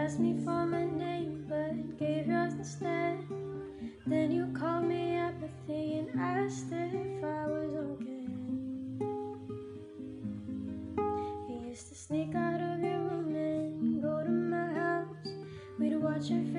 asked me for my name, but gave yours instead. Then you called me apathy and asked if I was okay. You used to sneak out of your room and go to my house. We'd watch your